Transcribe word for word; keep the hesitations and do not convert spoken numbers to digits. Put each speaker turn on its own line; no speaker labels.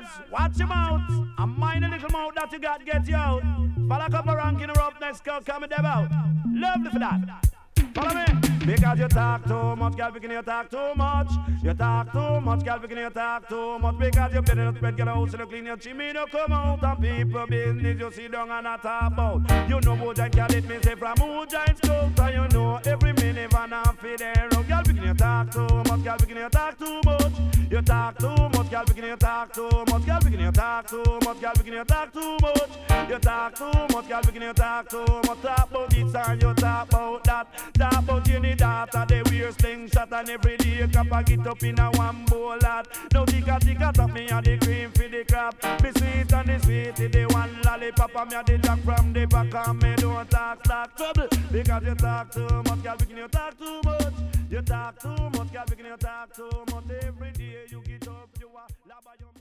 watch your mouth. And mind the little mouth that you got, get you out. Follow a couple ranking her up next, go come and deb out. Lovely for that. Follow me. Because you talk too much, girl, because you talk too much. You talk too much, girl, because you talk too much. Because you better not spread your house and clean your chimney, no come out. And people business you sit down and not talk about. You know who giant can let me say from who giant school. So you know every minute and I'm feeding. Girl, because you talk too much, girl, because you talk too much. You talk too much, girl, because you talk too much. Girl, because you talk too much, girl, because you talk too much. You talk too much, girl, because you talk too much. Talk about this and you talk about that. Talk about you need data, they wear slingshot and every day copper get up in a one bowl lot. Now ticka ticka top me and the cream for the crab. Me sweet and the sweet, the one lollipop and me and the jack from the back and me don't talk slack trouble. Because you talk too much, girl, because you talk too much. You talk too much, girl, because you talk too much. Every day you get up, you are laba your